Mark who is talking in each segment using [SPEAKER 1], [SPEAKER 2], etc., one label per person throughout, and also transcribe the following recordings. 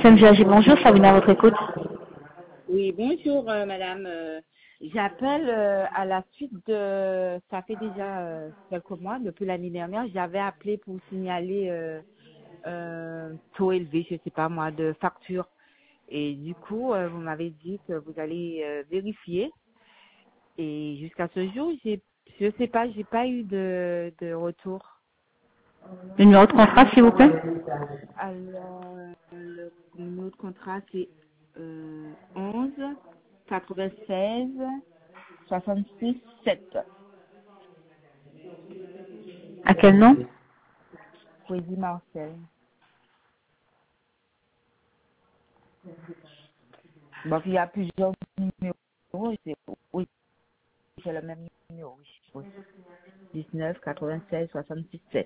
[SPEAKER 1] SMGAG, bonjour, Sabine à votre écoute.
[SPEAKER 2] Oui, bonjour madame. J'appelle à la suite de... Ça fait déjà quelques mois, depuis l'année dernière, j'avais appelé pour signaler taux élevé, je sais pas moi, de facture. Et du coup, vous m'avez dit que vous allez vérifier. Et jusqu'à ce jour, je sais pas, j'ai pas eu de retour.
[SPEAKER 1] Le numéro de contrat, s'il vous plaît.
[SPEAKER 2] Alors, le numéro de contrat, c'est 11 96 66 7.
[SPEAKER 1] À quel nom?
[SPEAKER 2] Poésie Marcel. Donc, il y a plusieurs numéros. Oui, c'est le même numéro. Oui. 19 96 66 7.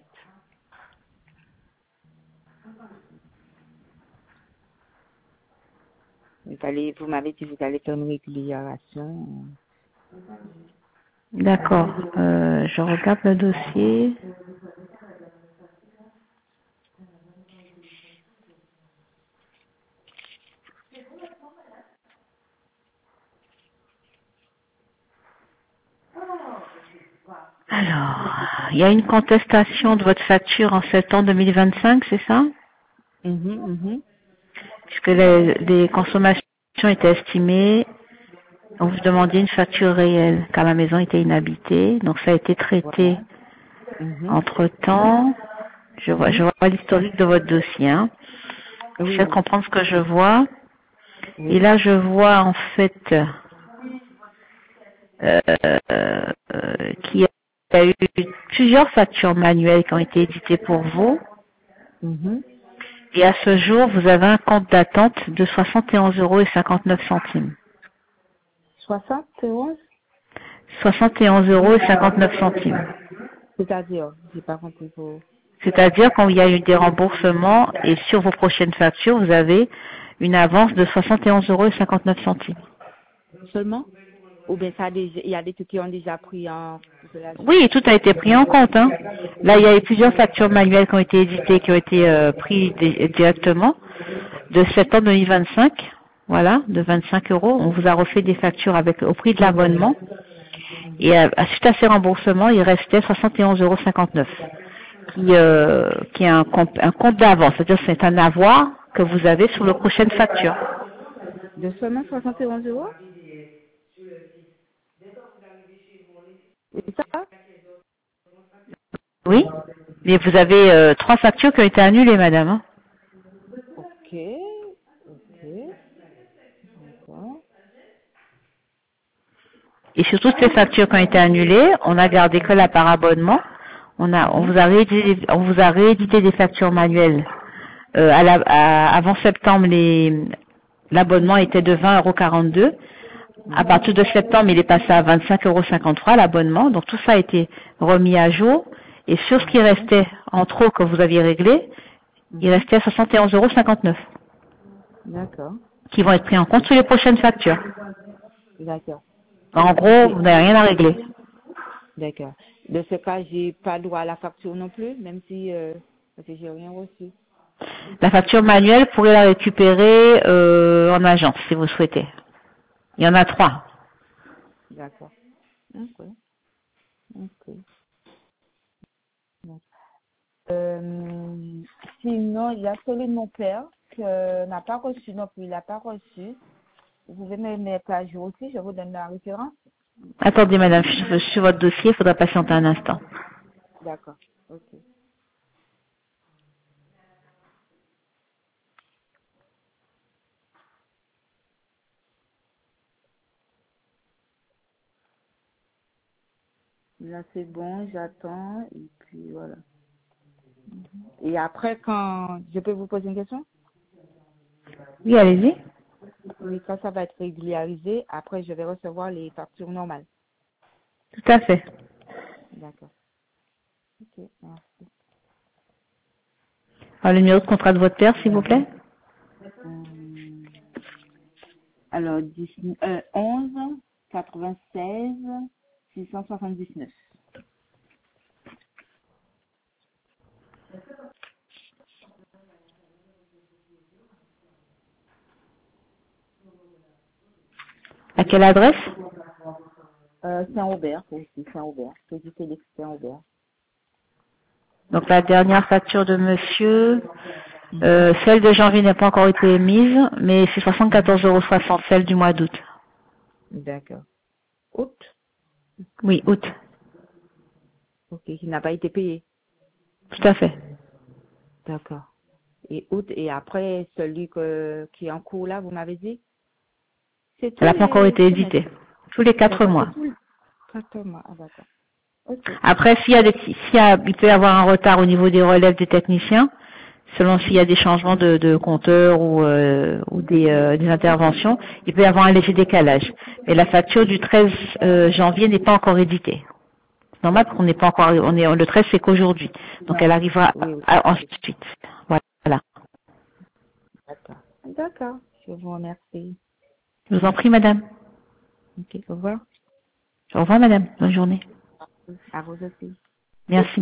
[SPEAKER 2] Vous m'avez dit que vous allez faire une réguliaration.
[SPEAKER 1] D'accord. Je regarde le dossier. Alors, il y a une contestation de votre facture en septembre 2025, c'est ça? Puisque les consommations étaient estimées, on vous demandait une facture réelle, car la maison était inhabitée. Donc ça a été traité entre-temps. Je vois l'historique de votre dossier. Hein.
[SPEAKER 2] Oui,
[SPEAKER 1] J'essaie de
[SPEAKER 2] oui.
[SPEAKER 1] comprendre ce que je vois. Et
[SPEAKER 2] Oui.
[SPEAKER 1] là, je vois en fait qu'il y a eu plusieurs factures manuelles qui ont été éditées pour vous. Et à ce jour, vous avez un compte d'attente de 71,59 €.
[SPEAKER 2] 71,
[SPEAKER 1] 71,59 €.
[SPEAKER 2] c'est-à-dire, j'ai pas compris pour...
[SPEAKER 1] C'est-à-dire quand il y a eu des remboursements et sur vos prochaines factures, vous avez une avance de 71,59 €.
[SPEAKER 2] Seulement? Ou bien il y a des trucs qui ont déjà pris en considération?
[SPEAKER 1] Oui, tout a été pris en compte. Hein. Là, il y a eu plusieurs factures manuelles qui ont été éditées, qui ont été prises directement de septembre 2025. Voilà, de 25 €. On vous a refait des factures avec au prix de l'abonnement. Et suite à ces remboursements, il restait 71,59 €, qui est un compte d'avance. C'est-à-dire que c'est un avoir que vous avez sur les prochaines factures.
[SPEAKER 2] De seulement 71 euros? C'est ça?
[SPEAKER 1] Oui, mais vous avez 3 factures qui ont été annulées, madame. Hein.
[SPEAKER 2] Ok. Ok. D'accord.
[SPEAKER 1] Et sur toutes ces factures qui ont été annulées, on a gardé que la part abonnement. On vous a réédité des factures manuelles. Avant septembre, l'abonnement était de 20,42 €. À partir de septembre, il est passé à 25,53 € l'abonnement. Donc tout ça a été remis à jour. Et sur ce qui restait en trop que vous aviez réglé, il restait 71,59 €,
[SPEAKER 2] D'accord.
[SPEAKER 1] qui vont être pris en compte sur les prochaines factures.
[SPEAKER 2] D'accord.
[SPEAKER 1] En gros,
[SPEAKER 2] Ok.
[SPEAKER 1] vous n'avez rien à régler.
[SPEAKER 2] D'accord. De ce cas, j'ai pas droit à la facture non plus, même si parce que j'ai rien reçu.
[SPEAKER 1] La facture manuelle, vous pourrez la récupérer en agence si vous souhaitez. Il y en a 3.
[SPEAKER 2] D'accord. Ok. Ok. Sinon, il y a celui de mon père que n'a pas reçu non plus. Il n'a pas reçu. Vous pouvez me mettre à jour aussi. Je vous donne la référence.
[SPEAKER 1] Attendez, madame, je suis sur votre dossier, il faudra patienter un instant.
[SPEAKER 2] D'accord. Ok. Là, c'est bon. J'attends. Et puis, voilà. Et après, quand je peux vous poser une question?
[SPEAKER 1] Oui, allez-y.
[SPEAKER 2] Oui, quand ça va être régularisé, après, je vais recevoir les factures normales.
[SPEAKER 1] Tout à fait.
[SPEAKER 2] D'accord. Ok, merci.
[SPEAKER 1] Alors, le numéro de contrat de votre père, s'il vous plaît.
[SPEAKER 2] Alors, 11 96 679.
[SPEAKER 1] À quelle adresse?
[SPEAKER 2] Saint-Aubert, aussi, Saint-Aubert. C'est du Félix Saint-Aubert.
[SPEAKER 1] Donc la dernière facture de monsieur, celle de janvier n'a pas encore été émise, mais c'est 74,60 €, celle du mois d'août.
[SPEAKER 2] D'accord. Août?
[SPEAKER 1] Oui, août.
[SPEAKER 2] Ok, qui n'a pas été payé.
[SPEAKER 1] Tout à fait.
[SPEAKER 2] D'accord. Et août, et après, celui qui est en cours là, vous m'avez dit? C'est tous
[SPEAKER 1] Elle n'a pas encore
[SPEAKER 2] les
[SPEAKER 1] été
[SPEAKER 2] trimestres.
[SPEAKER 1] éditée. Tous les 4
[SPEAKER 2] D'accord, c'est
[SPEAKER 1] mois.
[SPEAKER 2] tous les 4 mois. Ah, d'accord. Ok.
[SPEAKER 1] Après, il peut y avoir un retard au niveau des relèves des techniciens, selon s'il y a des changements de compteurs ou des interventions, il peut y avoir un léger décalage. Mais la facture du 13 janvier n'est pas encore éditée. C'est normal qu'on n'est pas encore, le 13 c'est qu'aujourd'hui. Donc elle arrivera
[SPEAKER 2] Oui, oui.
[SPEAKER 1] ensuite. Voilà.
[SPEAKER 2] D'accord. D'accord. Je vous remercie.
[SPEAKER 1] Je vous en prie, madame.
[SPEAKER 2] Ok, au revoir.
[SPEAKER 1] Au revoir, madame. Bonne journée.
[SPEAKER 2] À vous aussi.
[SPEAKER 1] Merci.